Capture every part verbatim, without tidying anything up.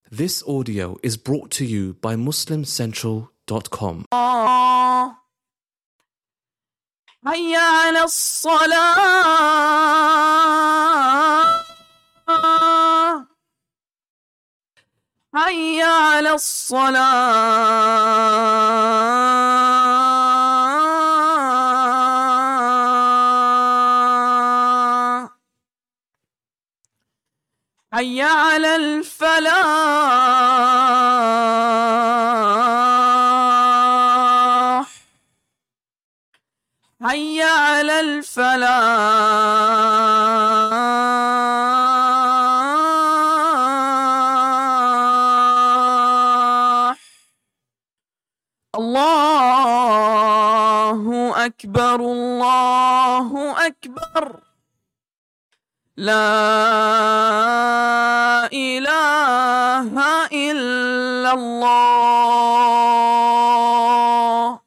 This audio is brought to you by muslim central dot com. حي على الصلاة حي على الصلاة حي على الفلاح حي على الفلاح الله أكبر الله أكبر لا إله إلا الله.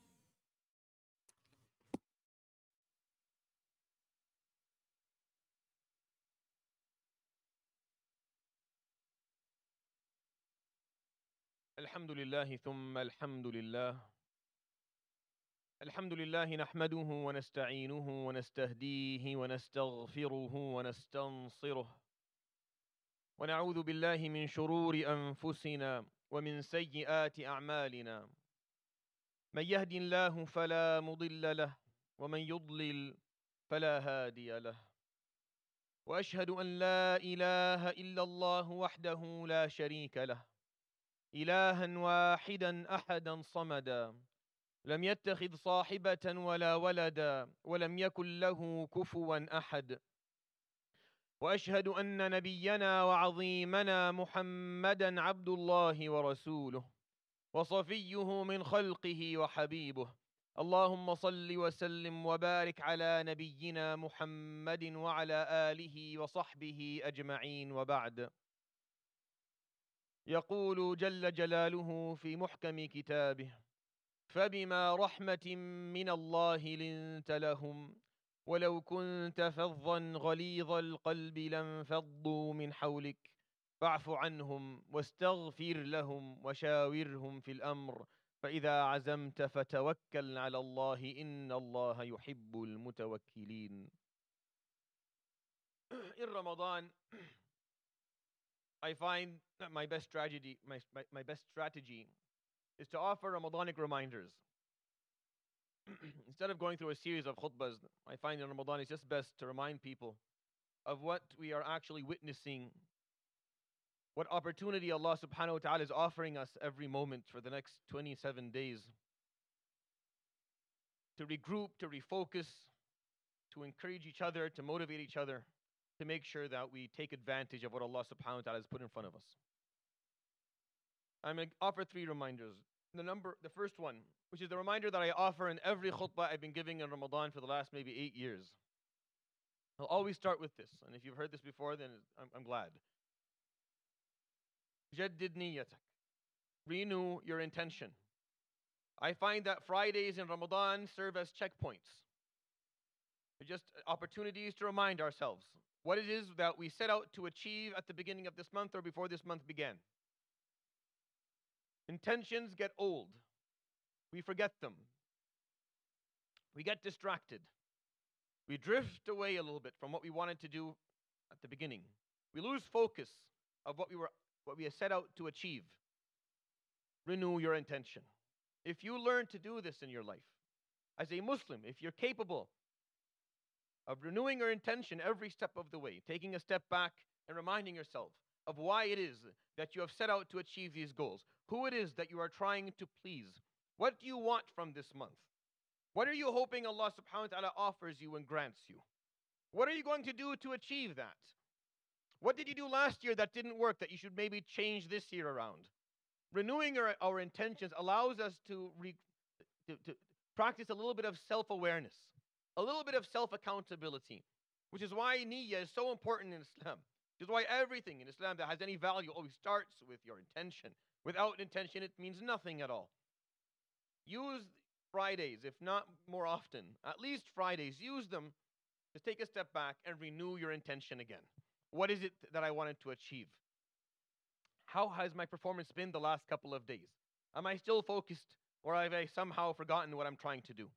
الحمد لله ثم الحمد لله الحمد لله نحمده ونستعينه ونستهديه ونستغفره ونستنصره ونعوذ بالله من شرور أنفسنا ومن سيئات أعمالنا. من يهد الله فلا مضل له ومن يضلل فلا هادي له. وأشهد أن لا إله إلا الله وحده لا شريك له، إلها واحدا أحدا صمدا، لم يتخذ صاحبة ولا ولدا ولم يكن له كفوا أحد. وأشهد أن نبينا وعظيمنا محمدا عبد الله ورسوله وصفيه من خلقه وحبيبه. اللهم صل وسلم وبارك على نبينا محمد وعلى آله وصحبه أجمعين، وبعد. يقول جل جلاله في محكم كتابه: فبما رحمة من الله لنت لهم ولو كنت فظا غليظ القلب لانفضوا من حولك فاعف عنهم واستغفر لهم وشاورهم في الأمر فإذا عزمت فتوكل على الله إن الله يحب المتوكلين. In Ramadan, I find that my best strategy, my, my, my best strategy is to offer Ramadanic reminders. Instead of going through a series of khutbahs, I find in Ramadan it's just best to remind people of what we are actually witnessing, what opportunity Allah subhanahu wa ta'ala is offering us every moment for the next twenty-seven days to regroup, to refocus, to encourage each other, to motivate each other, to make sure that we take advantage of what Allah subhanahu wa ta'ala has put in front of us. I'm going to offer three reminders. The number, the first one, which is the reminder that I offer in every khutbah I've been giving in Ramadan for the last maybe eight years. I'll always start with this, and if you've heard this before, then I'm, I'm glad. Jaddid niyatak. Renew your intention. I find that Fridays in Ramadan serve as checkpoints. They're just opportunities to remind ourselves what it is that we set out to achieve at the beginning of this month or before this month began. Intentions get old. We forget them. We get distracted. We drift away a little bit from what we wanted to do at the beginning. We lose focus of what we were, what we had set out to achieve. Renew your intention. If you learn to do this in your life, as a Muslim, if you're capable of renewing your intention every step of the way, taking a step back and reminding yourself of why it is that you have set out to achieve these goals, who it is that you are trying to please, what do you want from this month? What are you hoping Allah subhanahu wa ta'ala offers you and grants you? What are you going to do to achieve that? What did you do last year that didn't work that you should maybe change this year around? Renewing our, our intentions allows us to, re, to, to practice a little bit of self-awareness, a little bit of self-accountability, which is why niyyah is so important in Islam. Which is why everything in Islam that has any value always starts with your intention. Without intention, it means nothing at all. Use Fridays, if not more often, at least Fridays, use them to take a step back and renew your intention again. What is it that I wanted to achieve? How has my performance been the last couple of days? Am I still focused, or have I somehow forgotten what I'm trying to do?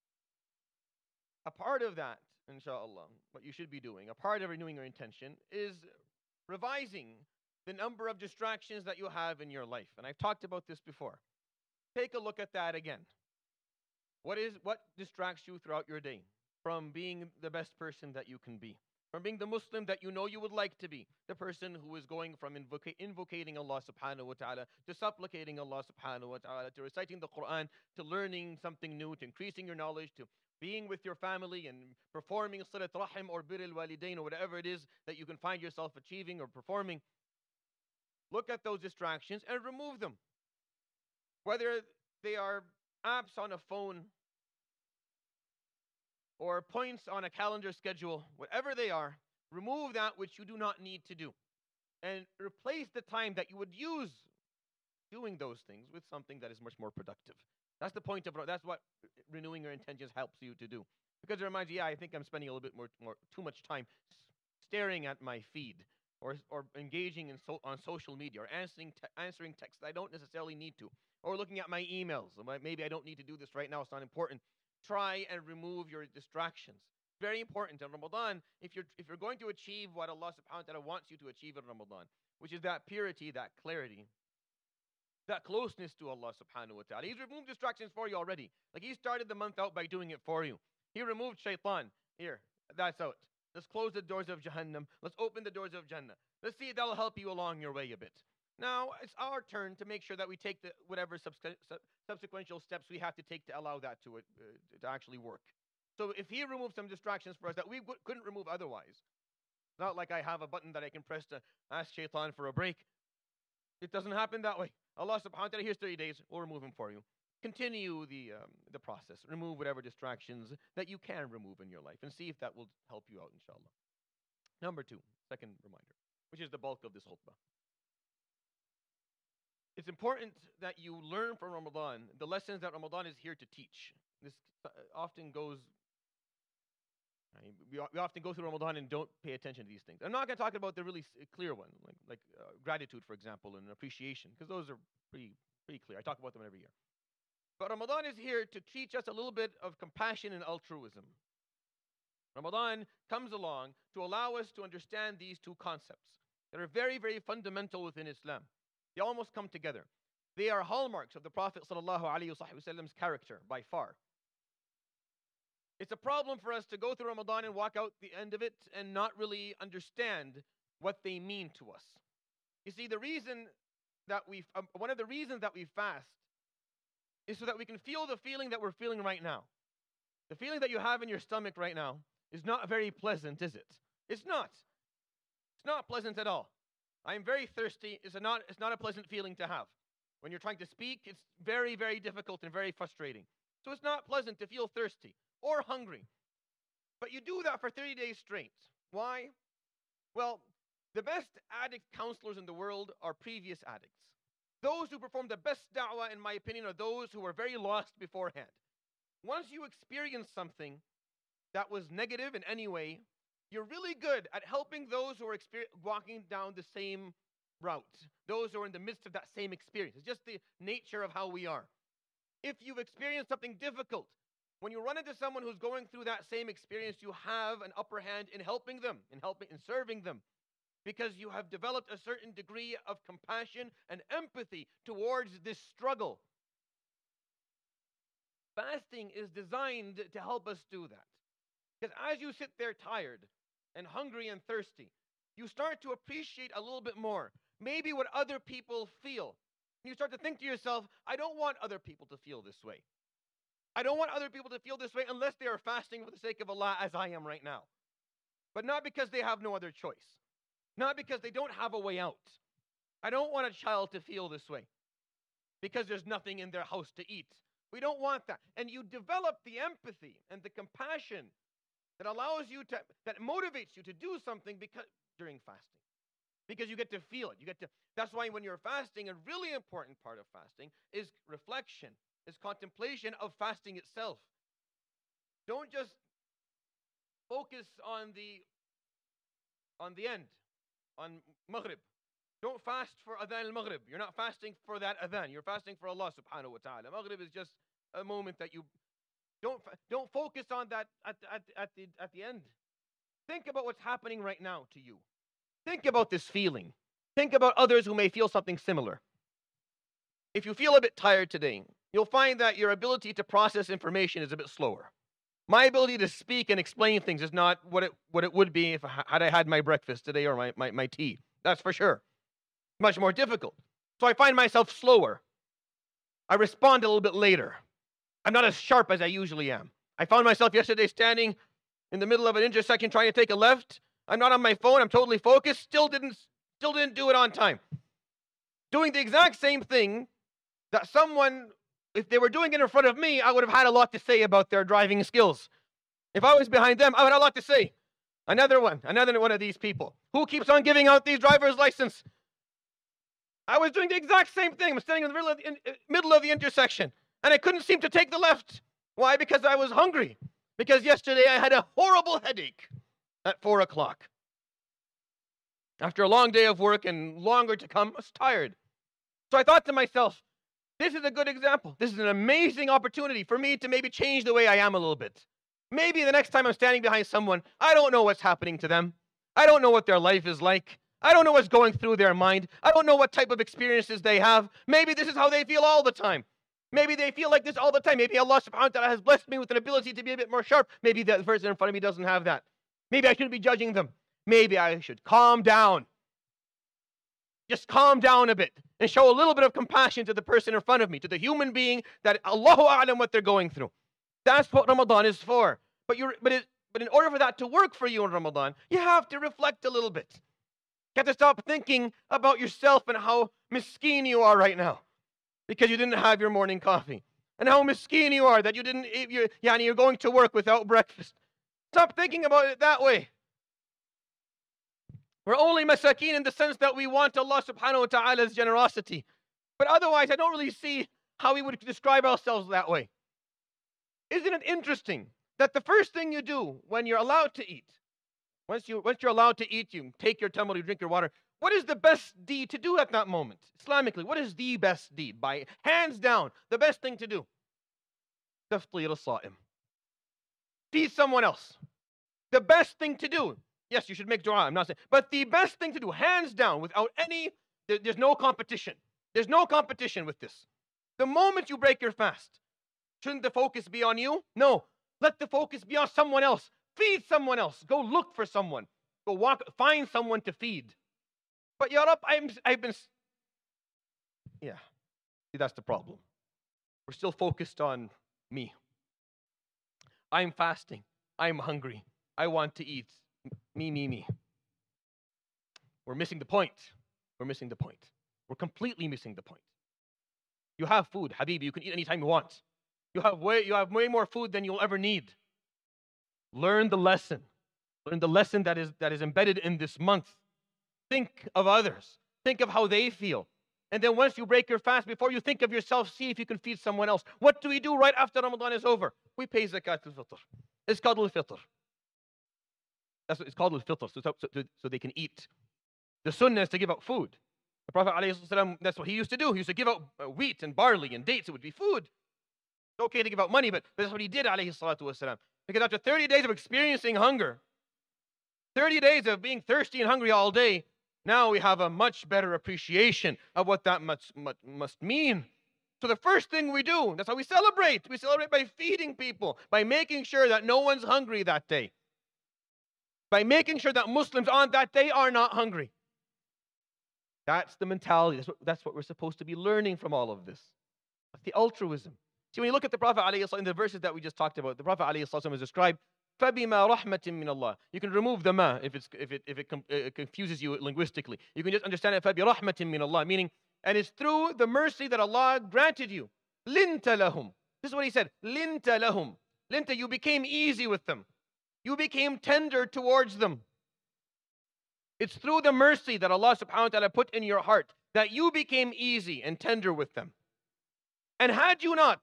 A part of that, inshallah, what you should be doing, a part of renewing your intention is revising the number of distractions that you have in your life. And I've talked about this before. Take a look at that again. What is what distracts you throughout your day from being the best person that you can be? From being the Muslim that you know you would like to be, the person who is going from invoca- invocating Allah subhanahu wa ta'ala, to supplicating Allah subhanahu wa ta'ala, to reciting the Quran, to learning something new, to increasing your knowledge, to being with your family and performing salat rahim or bir al-walidain or whatever it is that you can find yourself achieving or performing. Look at those distractions and remove them. Whether they are apps on a phone or points on a calendar schedule, whatever they are, remove that which you do not need to do. And replace the time that you would use doing those things with something that is much more productive. That's the point of, that's what renewing your intentions helps you to do. Because it reminds you, yeah, I think I'm spending a little bit more, more too much time staring at my feed or, or engaging in so, on social media or answering, te- answering texts that I don't necessarily need to, or looking at my emails. Maybe I don't need to do this right now, it's not important. Try and remove your distractions. Very important in Ramadan, if you're, if you're going to achieve what Allah subhanahu wa ta'ala wants you to achieve in Ramadan, which is that purity, that clarity, that closeness to Allah subhanahu wa ta'ala. He's removed distractions for you already. Like he started the month out by doing it for you. He removed shaitan. Here, that's out. Let's close the doors of Jahannam. Let's open the doors of Jannah. Let's see if that'll help you along your way a bit. Now, it's our turn to make sure that we take the whatever subsequent subsequential steps we have to take to allow that to, uh, to actually work. So if he removed some distractions for us that we w- couldn't remove otherwise, not like I have a button that I can press to ask shaitan for a break. It doesn't happen that way. Allah subhanahu wa ta'ala, here's thirty days, we'll remove them for you. Continue the um, the process. Remove whatever distractions that you can remove in your life and see if that will help you out, inshallah. Number two, second reminder, which is the bulk of this khutbah. It's important that you learn from Ramadan the lessons that Ramadan is here to teach. This uh, often goes, I mean, we, we often go through Ramadan and don't pay attention to these things. I'm not going to talk about the really clear one, like, like uh, gratitude, for example, and appreciation, because those are pretty, pretty clear. I talk about them every year. But Ramadan is here to teach us a little bit of compassion and altruism. Ramadan comes along to allow us to understand these two concepts that are very, very fundamental within Islam. They almost come together. They are hallmarks of the Prophet sallallahu alaihi wasallam's character by far. It's a problem for us to go through Ramadan and walk out the end of it and not really understand what they mean to us. You see, the reason that we, um, one of the reasons that we fast is so that we can feel the feeling that we're feeling right now. The feeling that you have in your stomach right now is not very pleasant, is it? It's not. It's not pleasant at all. I am very thirsty. It's a not, it's not a pleasant feeling to have. When you're trying to speak, it's very, very difficult and very frustrating. So it's not pleasant to feel thirsty or hungry. But you do that for thirty days straight. Why? Well, the best addict counselors in the world are previous addicts. Those who perform the best da'wah, in my opinion, are those who were very lost beforehand. Once you experience something that was negative in any way, you're really good at helping those who are exper- walking down the same route, those who are in the midst of that same experience. It's just the nature of how we are. If you've experienced something difficult, when you run into someone who's going through that same experience, you have an upper hand in helping them, in helping, in serving them, because you have developed a certain degree of compassion and empathy towards this struggle. Fasting is designed to help us do that. Because as you sit there tired and hungry and thirsty, you start to appreciate a little bit more, maybe what other people feel. You start to think to yourself, I don't want other people to feel this way. I don't want other people to feel this way unless they are fasting for the sake of Allah, as I am right now. But not because they have no other choice. Not because they don't have a way out. I don't want a child to feel this way because there's nothing in their house to eat. We don't want that. And you develop the empathy and the compassion that allows you to, that motivates you to do something because during fasting. Because you get to feel it. You get to, that's why when you're fasting, a really important part of fasting is reflection, is contemplation of fasting itself. Don't just focus on the on the end, on Maghrib. Don't fast for adhan al-maghrib. You're not fasting for that adhan. You're fasting for Allah subhanahu wa ta'ala. Maghrib is just a moment that you don't don't focus on that at, at, at, the, at the end. Think about what's happening right now to you. Think about this feeling. Think about others who may feel something similar. If you feel a bit tired today, you'll find that your ability to process information is a bit slower. My ability to speak and explain things is not what it what it would be if I, had I had my breakfast today or my, my, my tea. That's for sure. Much more difficult. So I find myself slower. I respond a little bit later. I'm not as sharp as I usually am. I found myself yesterday standing in the middle of an intersection trying to take a left. I'm not on my phone. I'm totally focused. Still didn't, still didn't do it on time. Doing the exact same thing that someone, if they were doing it in front of me, I would have had a lot to say about their driving skills. If I was behind them, I would have a lot to say. Another one, another one of these people. Who keeps on giving out these driver's license? I was doing the exact same thing. I'm standing in the middle of the, in, middle of the intersection, and I couldn't seem to take the left. Why? Because I was hungry. Because yesterday I had a horrible headache at four o'clock. After a long day of work and longer to come, I was tired. So I thought to myself, this is a good example. This is an amazing opportunity for me to maybe change the way I am a little bit. Maybe the next time I'm standing behind someone, I don't know what's happening to them. I don't know what their life is like. I don't know what's going through their mind. I don't know what type of experiences they have. Maybe this is how they feel all the time. Maybe they feel like this all the time. Maybe Allah subhanahu wa ta'ala has blessed me with an ability to be a bit more sharp. Maybe the person in front of me doesn't have that. Maybe I shouldn't be judging them. Maybe I should calm down. Just calm down a bit and show a little bit of compassion to the person in front of me, to the human being that Allahu A'lam what they're going through. That's what Ramadan is for. But you're, but it, but in order for that to work for you in Ramadan, you have to reflect a little bit. You have to stop thinking about yourself and how miskeen you are right now because you didn't have your morning coffee. And how miskeen you are that you didn't, you're, yani you're going to work without breakfast. Stop thinking about it that way. We're only masakeen in the sense that we want Allah subhanahu wa ta'ala's generosity. But otherwise, I don't really see how we would describe ourselves that way. Isn't it interesting that the first thing you do when you're allowed to eat, once, you, once you're allowed to eat, you take your tamar, you drink your water, what is the best deed to do at that moment? Islamically, what is the best deed? By hands down, the best thing to do. Taftir al-sa'im. Feed someone else. The best thing to do. Yes, you should make dua, I'm not saying. But the best thing to do, hands down, without any, there, there's no competition. There's no competition with this. The moment you break your fast, shouldn't the focus be on you? No. Let the focus be on someone else. Feed someone else. Go look for someone. Go walk, find someone to feed. But Ya Rab, I'm, I've been, yeah. See, that's the problem. We're still focused on me. I'm fasting. I'm hungry. I want to eat. Me, me, me. We're missing the point. We're missing the point. We're completely missing the point. You have food, Habibi. You can eat anytime you want. You have way, you have way more food than you'll ever need. Learn the lesson. Learn the lesson that is, that is embedded in this month. Think of others. Think of how they feel. And then once you break your fast, before you think of yourself, see if you can feed someone else. What do we do right after Ramadan is over? We pay zakat al-fitr. It's called al-fitr. That's what it's called al-fitr, so, so, so they can eat. The sunnah is to give out food. The Prophet ﷺ, that's what he used to do. He used to give out wheat and barley and dates. It would be food. It's okay to give out money, but that's what he did, alayhi salatu wasalam. Because after thirty days of experiencing hunger, thirty days of being thirsty and hungry all day, now we have a much better appreciation of what that must, must, must mean. So the first thing we do, that's how we celebrate. We celebrate by feeding people, by making sure that no one's hungry that day. By making sure that Muslims on that day are not hungry. That's the mentality. That's what, that's what we're supposed to be learning from all of this. That's the altruism. See, when you look at the Prophet ﷺ, in the verses that we just talked about, the Prophet ﷺ is described, فَبِمَا رَحْمَةٍ مِّنَ اللَّهِ. You can remove the ma if, it's, if, it, if it, com- it confuses you linguistically. You can just understand it, فَبِرَحْمَةٍ مِّنَ اللَّهِ, meaning, and it's through the mercy that Allah granted you. لِنْتَ لَهُمْ. This is what he said. لِنْتَ لَهُمْ. Linta, you became easy with them. You became tender towards them. It's through the mercy that Allah subhanahu wa ta'ala put in your heart that you became easy and tender with them. And had you not,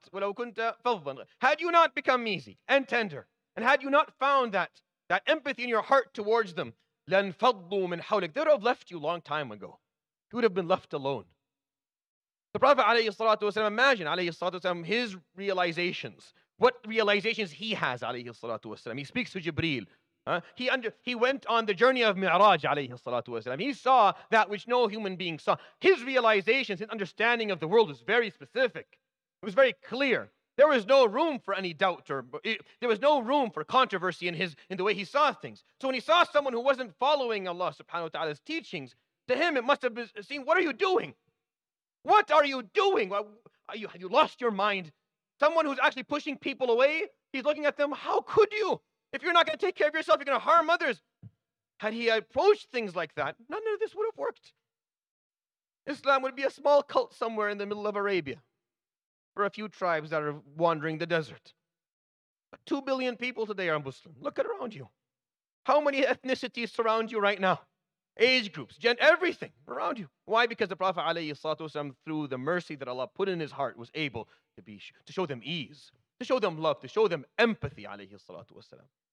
had you not become easy and tender, and had you not found that, that empathy in your heart towards them, لَنْ فَضُّوا مِنْ حَوْلِكَ, they would have left you a long time ago. he would have been left alone. The Prophet ﷺ, imagine ﷺ, his realizations, what realizations he has ﷺ. He speaks to Jibreel. Uh, he, under, he went on the journey of Mi'raj ﷺ. He saw that which no human being saw. His realizations, his understanding of the world was very specific. It was very clear. There was no room for any doubt, or it, there was no room for controversy in his in the way he saw things. So when he saw someone who wasn't following Allah subhanahu wa ta'ala's teachings, to him it must have been seen, what are you doing? What are you doing? Are you, have you lost your mind? Someone who's actually pushing people away, he's looking at them, how could you? If you're not going to take care of yourself, you're going to harm others. Had he approached things like that, none of this would have worked. Islam would be a small cult somewhere in the middle of Arabia, for a few tribes that are wandering the desert. But two billion people today are Muslim. Look at around you. How many ethnicities surround you right now? Age groups, gen, everything around you. Why? Because the Prophet ﷺ, through the mercy that Allah put in his heart, was able to be to show them ease, to show them love, to show them empathy. ﷺ.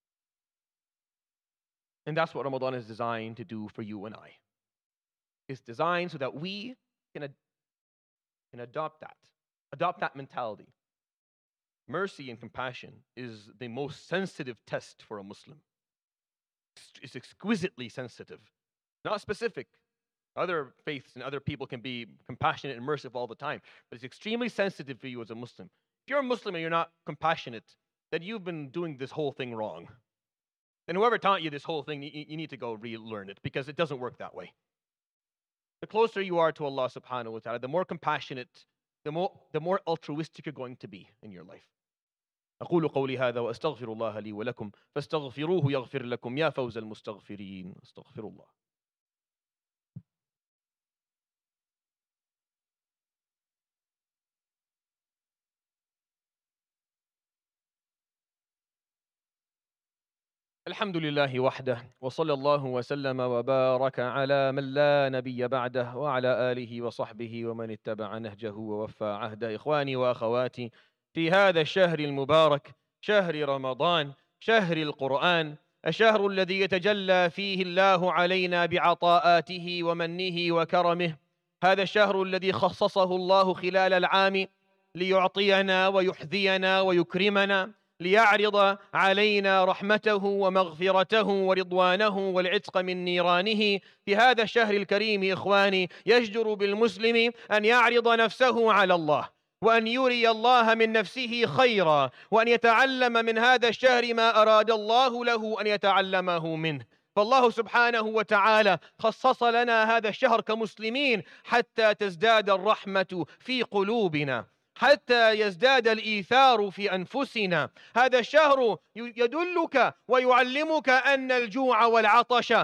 And that's what Ramadan is designed to do for you and I. It's designed so that we can, ad- can adopt that. Adopt that mentality. Mercy and compassion is the most sensitive test for a Muslim. It's exquisitely sensitive, not specific. Other faiths and other people can be compassionate and merciful all the time, but it's extremely sensitive for you as a Muslim. If you're a Muslim and you're not compassionate, then you've been doing this whole thing wrong. And whoever taught you this whole thing, you, you need to go relearn it, because it doesn't work that way. The closer you are to Allah subhanahu wa ta'ala, the more compassionate, the more, the more altruistic you're going to be in your life. أقول قولي هذا وأستغفر الله لي ولكم فاستغفروه يغفر لكم يا فوز المستغفرين استغفر الله. الحمد لله وحده وصلى الله وسلم وبارك على من لا نبي بعده وعلى آله وصحبه ومن اتبع نهجه ووفى عهده. إخواني وأخواتي، في هذا الشهر المبارك، شهر رمضان، شهر القرآن، الشهر الذي يتجلى فيه الله علينا بعطاءاته ومنه وكرمه، هذا الشهر الذي خصصه الله خلال العام ليعطينا ويحذينا ويكرمنا، ليعرض علينا رحمته ومغفرته ورضوانه والعتق من نيرانه. في هذا الشهر الكريم إخواني، يجدر بالمسلم أن يعرض نفسه على الله، وأن يري الله من نفسه خيرا، وأن يتعلم من هذا الشهر ما أراد الله له أن يتعلمه منه. فالله سبحانه وتعالى خصص لنا هذا الشهر كمسلمين حتى تزداد الرحمة في قلوبنا، حتى يزداد الإيثار في أنفسنا. هذا الشهر يدلك ويعلمك أن الجوع والعطش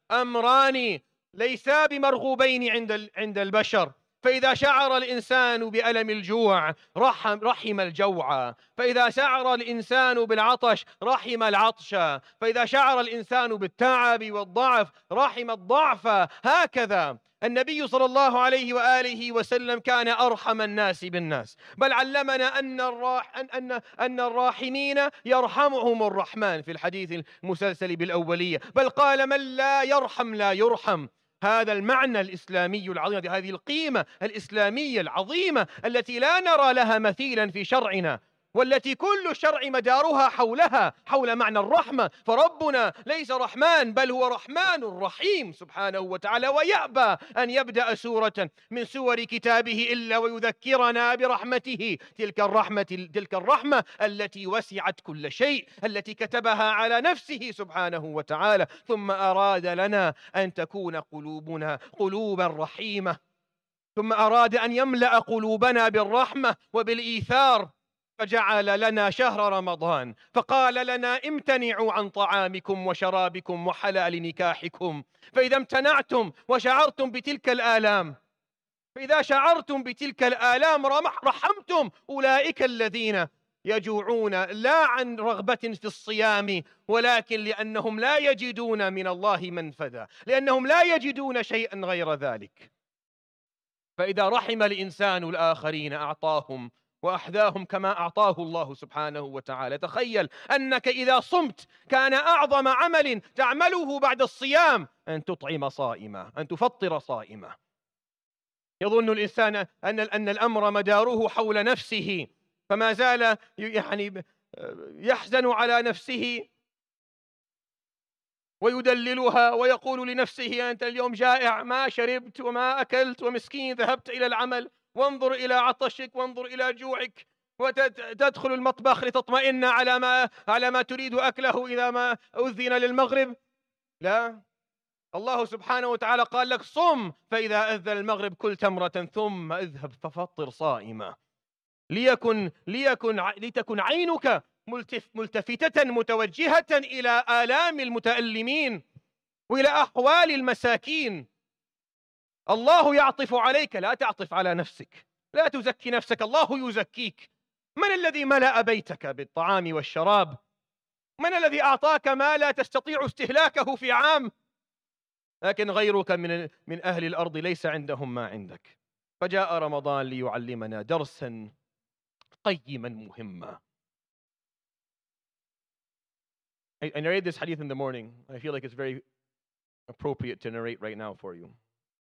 أمران ليسا بمرغوبين عند عند البشر. فإذا شعر الإنسان بألم الجوع رحم, رحم الجوع، فإذا شعر الإنسان بالعطش رحم العطش، فإذا شعر الإنسان بالتعب والضعف رحم الضعف. هكذا النبي صلى الله عليه وآله وسلم كان أرحم الناس بالناس، بل علمنا أن الراح أن أن الراحمين يرحمهم الرحمن في الحديث المسلسل بالأولية، بل قال من لا يرحم لا يرحم. هذا المعنى الإسلامي العظيم، هذه القيمة الإسلامية العظيمة التي لا نرى لها مثيلا في شرعنا، والتي كل الشرع مدارها حولها، حول معنى الرحمة. فربنا ليس رحمن بل هو رحمن رحيم سبحانه وتعالى، ويأبى أن يبدأ سورة من سور كتابه إلا ويذكرنا برحمته، تلك الرحمة تلك الرحمة التي وسعت كل شيء، التي كتبها على نفسه سبحانه وتعالى. ثم أراد لنا أن تكون قلوبنا قلوبا رحيمة، ثم أراد أن يملأ قلوبنا بالرحمة وبالإيثار، فجعل لنا شهر رمضان، فقال لنا امتنعوا عن طعامكم وشرابكم وحلال نكاحكم. فإذا امتنعتم وشعرتم بتلك الآلام، فإذا شعرتم بتلك الآلام رحمتم أولئك الذين يجوعون لا عن رغبة في الصيام، ولكن لأنهم لا يجدون من الله منفذا، لأنهم لا يجدون شيئا غير ذلك. فإذا رحم الإنسان الآخرين أعطاهم وأحذاهم كما أعطاه الله سبحانه وتعالى. تخيل أنك إذا صمت كان أعظم عمل تعمله بعد الصيام أن تطعم صائمة، أن تفطر صائمة. يظن الإنسان أن أن الأمر مداره حول نفسه، فما زال يعني يحزن على نفسه ويدللها ويقول لنفسه: أنت اليوم جائع، ما شربت وما أكلت ومسكين، ذهبت إلى العمل، وانظر إلى عطشك وانظر إلى جوعك، وتدخل المطبخ لتطمئن على ما على ما تريد أكله إذا ما أذن للمغرب. لا، الله سبحانه وتعالى قال لك: صم، فإذا أذن المغرب كل تمرة ثم اذهب ففطر صائما، ليكن ليكن لتكن عينك ملتفتة متوجهة إلى آلام المتألمين وإلى أحوال المساكين. الله يعطف عليك، لا تعطف على نفسك، لا تزكي نفسك، الله يزكيك. من الذي ملأ بيتك بالطعام والشراب؟ من الذي أعطاك ما لا تستطيع استهلاكه في عام؟ لكن غيرك من من أهل الأرض ليس عندهم ما عندك. فجاء رمضان ليعلمنا درسا قيما مهما. I, I narrated this hadith in the morning. I feel like it's very appropriate to narrate right now for you.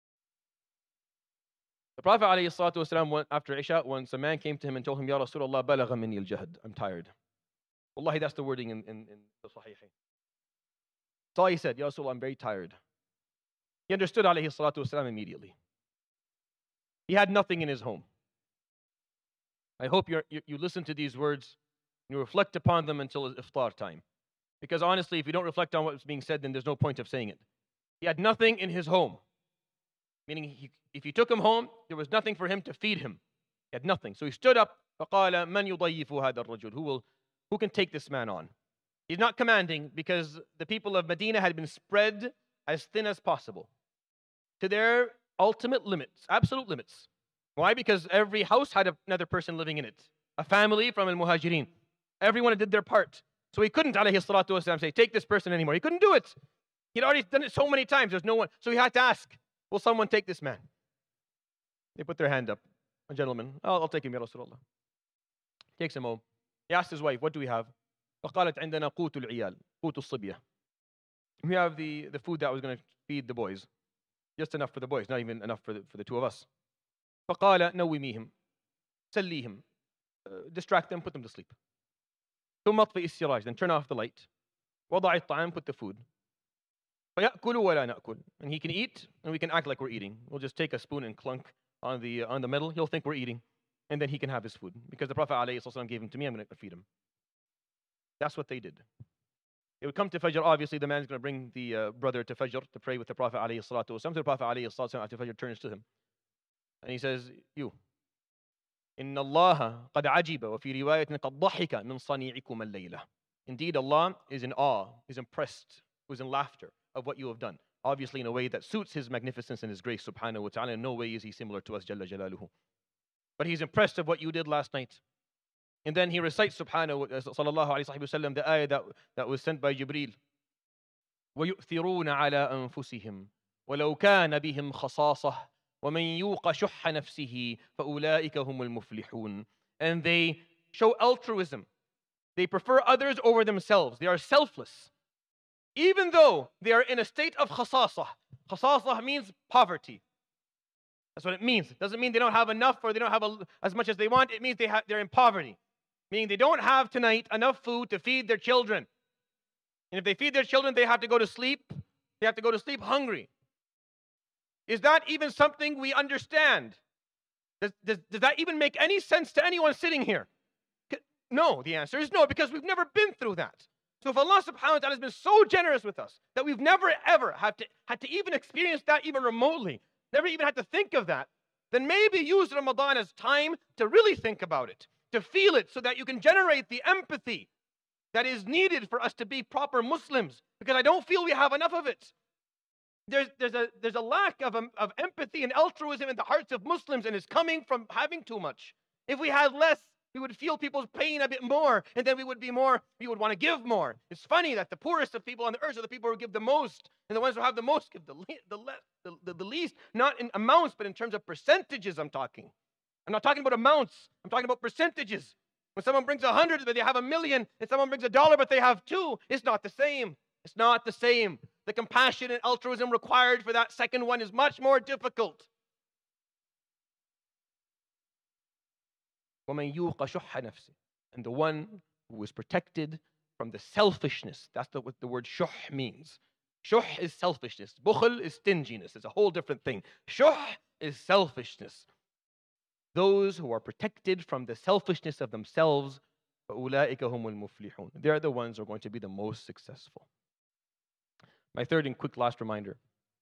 The Prophet ﷺ, after Isha, once a man came to him and told him, Ya Rasulullah, balagha minni al-jahd, I'm tired. Wallahi, that's the wording in, in, in the Sahihain. That's all he said, Ya Rasulullah, I'm very tired. He understood alayhi salatu wasalam immediately. He had nothing in his home. I hope you're, you you listen to these words, you reflect upon them until iftar time. Because honestly, if you don't reflect on what's being said, then there's no point of saying it. He had nothing in his home. Meaning, he, if you took him home, there was nothing for him to feed him. He had nothing. So he stood up, فَقَالَ مَنْ يُضَيِّفُ هَذَا الرَّجُلُ, Who will, who can take this man on? He's not commanding, because the people of Medina had been spread as thin as possible to their ultimate limits, absolute limits. Why? Because every house had another person living in it, a family from al-Muhajirin. Everyone did their part. So he couldn't, alayhi salatu wasalam, say, take this person anymore. He couldn't do it. He'd already done it so many times. There's no one. So he had to ask, will someone take this man? They put their hand up. A gentleman, oh, I'll take him, Ya Rasulullah. Takes him home. He asked his wife, what do we have? فقالت عندنا قوت العيال, قوت الصبية. We have the, the food that was going to feed the boys. Just enough for the boys, not even enough for the, for the two of us. فقال نوميهم, سليهم, uh, distract them, put them to sleep. ثم اطفئ السراج, then turn off the light. وضع الطعام, put the food. فيأكل ولا نأكل, and he can eat, and we can act like we're eating. We'll just take a spoon and clunk on the on the middle. He'll think we're eating, and then he can have his food because the Prophet ﷺ gave him to me. I'm going to feed him. That's what they did. It would come to Fajr. Obviously, the man's going to bring the uh, brother to Fajr to pray with the Prophet ﷺ. So the Prophet ﷺ after Fajr turns to him, and he says, "You, إن الله قد عجب وفي رواية قد ضحك من صنيعكم الليلة." Indeed, Allah is in awe, is impressed, is in laughter of what you have done. Obviously, in a way that suits His magnificence and His grace, subhanahu wa ta'ala. In no way is He similar to us, Jalla Jalaluhu. But He's impressed of what you did last night. And then He recites, subhanahu wa sallallahu alayhi wa sallam, the ayah that, that was sent by Jibreel. وَيُؤْثِرُونَ عَلَىٰ أَنفُسِهِمْ وَلَوْ كَانَ بِهِمْ خَصَاصَةٌ وَمَنْ يُوقَ شُحَّ نَفْسِهِ فَأُولَٰئِكَ هُمُ الْمُفْلِحُونَ. And they show altruism. They prefer others over themselves. They are selfless. Even though they are in a state of khasasah. Khasasah means poverty. That's what it means. It doesn't mean they don't have enough or they don't have a, as much as they want. It means they ha- they're in poverty. Meaning they don't have tonight enough food to feed their children. And if they feed their children, they have to go to sleep. They have to go to sleep hungry. Is that even something we understand? Does, does, does that even make any sense to anyone sitting here? No, the answer is no, because we've never been through that. So if Allah subhanahu wa ta'ala has been so generous with us that we've never ever had to, had to even experience that even remotely, never even had to think of that, then maybe use Ramadan as time to really think about it, to feel it so that you can generate the empathy that is needed for us to be proper Muslims, because I don't feel we have enough of it. There's, there's, a, there's a lack of, um, of empathy and altruism in the hearts of Muslims, and it's coming from having too much. If we had less, we would feel people's pain a bit more, and then we would be more, we would want to give more. It's funny that the poorest of people on the earth are the people who give the most, and the ones who have the most give the, le- the, le- the, the, the least, not in amounts, but in terms of percentages I'm talking. I'm not talking about amounts, I'm talking about percentages. When someone brings a hundred, but they have a million, and someone brings a dollar, but they have two, it's not the same. It's not the same. The compassion and altruism required for that second one is much more difficult. وَمَنْ يُوقَ شُحَّ نَفْسِهِ. And the one who is protected from the selfishness. That's the, what the word shuh means. Shuh is selfishness. Bukhl is stinginess. It's a whole different thing. Shuh is selfishness. Those who are protected from the selfishness of themselves, فَأُولَٰئِكَ هُمُ الْمُفْلِحُونَ. They're the ones who are going to be the most successful. My third and quick last reminder.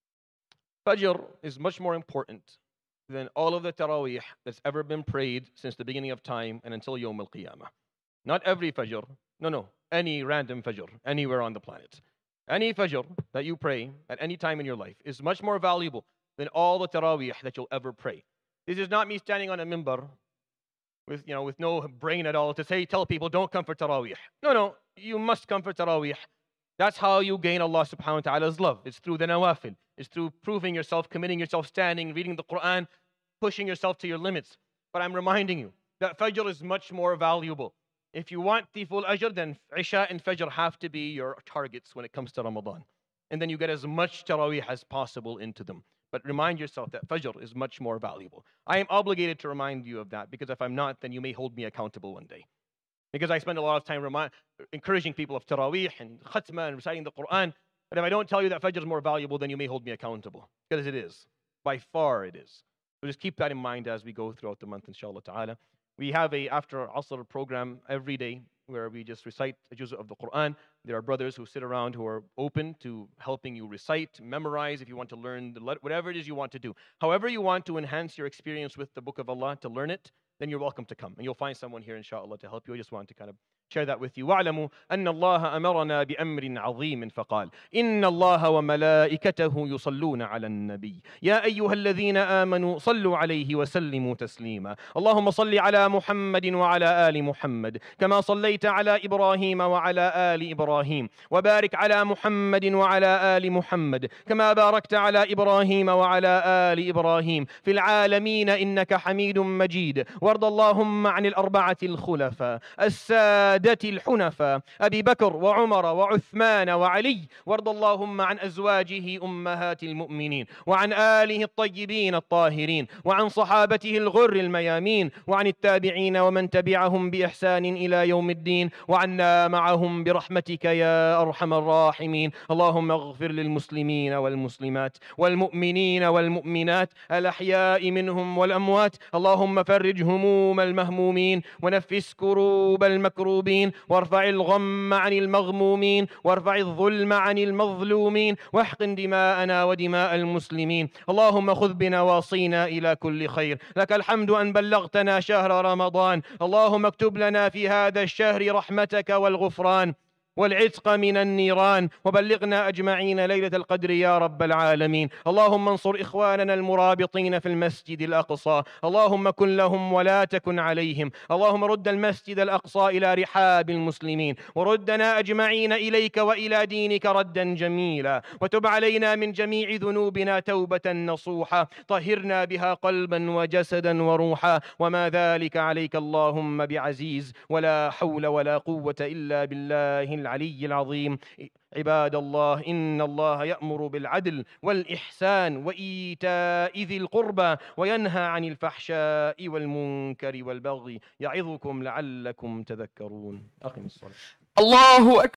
Fajr is much more important than all of the Taraweeh that's ever been prayed since the beginning of time and until Yawm al-Qiyamah. Not every Fajr. No, no. Any random Fajr, anywhere on the planet. Any Fajr that you pray at any time in your life is much more valuable than all the Taraweeh that you'll ever pray. This is not me standing on a mimbar with, you know, with no brain at all to say, tell people, don't come for Taraweeh. No, no. You must come for Taraweeh. That's how you gain Allah subhanahu wa ta'ala's love. It's through the nawafil. It's through proving yourself, committing yourself, standing, reading the Quran, pushing yourself to your limits. But I'm reminding you that Fajr is much more valuable. If you want the full ajr, then Isha and Fajr have to be your targets when it comes to Ramadan. And then you get as much Taraweeh as possible into them. But remind yourself that Fajr is much more valuable. I am obligated to remind you of that, because if I'm not, then you may hold me accountable one day. Because I spend a lot of time remind, encouraging people of Taraweeh and Khatma and reciting the Quran. But if I don't tell you that Fajr is more valuable, then you may hold me accountable. Because it is. By far it is. So just keep that in mind as we go throughout the month, inshallah ta'ala. We have a after Asr program every day where we just recite a juz' of the Quran. There are brothers who sit around who are open to helping you recite, memorize, if you want to learn, the, whatever it is you want to do. However you want to enhance your experience with the Book of Allah, to learn it, then you're welcome to come. And you'll find someone here, inshallah, to help you. I just want to kind of share that with you. وَاعْلَمُوا أَنَّ اللَّهَ أَمَرَنَا بِأَمْرٍ عَظِيمٍ فَقَالَ إِنَّ اللَّهَ وَمَلَائِكَتَهُ يُصَلُّونَ عَلَى النَّبِيِّ يَا أَيُّهَا الَّذِينَ آمَنُوا صَلُّوا عَلَيْهِ وَسَلِّمُوا تَسْلِيمًا اللهم صل على محمد وعلى آل محمد كما صليت على إبراهيم وعلى آل إبراهيم وبارك على محمد وعلى آل محمد كما باركت على إبراهيم وعلى آل إبراهيم في العالمين إنك حميد مجيد وارض اللهم عن الأربعة الخلفاء السادة الحنفاء أبي بكر وعمر وعثمان وعلي وارض اللهم عن أزواجه أمهات المؤمنين وعن آله الطيبين الطاهرين وعن صحابته الغر الميامين وعن التابعين ومن تبعهم بإحسان إلى يوم الدين وعنا معهم برحمتك يا أرحم الراحمين اللهم اغفر للمسلمين والمسلمات والمؤمنين والمؤمنات الأحياء منهم والأموات اللهم فرج هموم المهمومين ونفس كروب المكروبين وارفع الغم عن المغمومين وارفع الظلم عن المظلومين واحقن دماءنا ودماء المسلمين اللهم خذ بنواصينا إلى كل خير لك الحمد أن بلغتنا شهر رمضان اللهم اكتب لنا في هذا الشهر رحمتك والغفران والعتق من النيران وبلغنا أجمعين ليلة القدر يا رب العالمين اللهم انصر إخواننا المرابطين في المسجد الأقصى اللهم كن لهم ولا تكن عليهم اللهم رد المسجد الأقصى إلى رحاب المسلمين وردنا أجمعين إليك وإلى دينك ردا جميلا وتب علينا من جميع ذنوبنا توبة نصوحة طهرنا بها قلبا وجسدا وروحا وما ذلك عليك اللهم بعزيز ولا حول ولا قوة إلا بالله العلي العظيم عباد الله إن الله يأمر بالعدل والإحسان وإيتاء ذي القربى وينهى عن الفحشاء والمنكر والبغي يعظكم لعلكم تذكرون أقم الصلاة الله أكبر.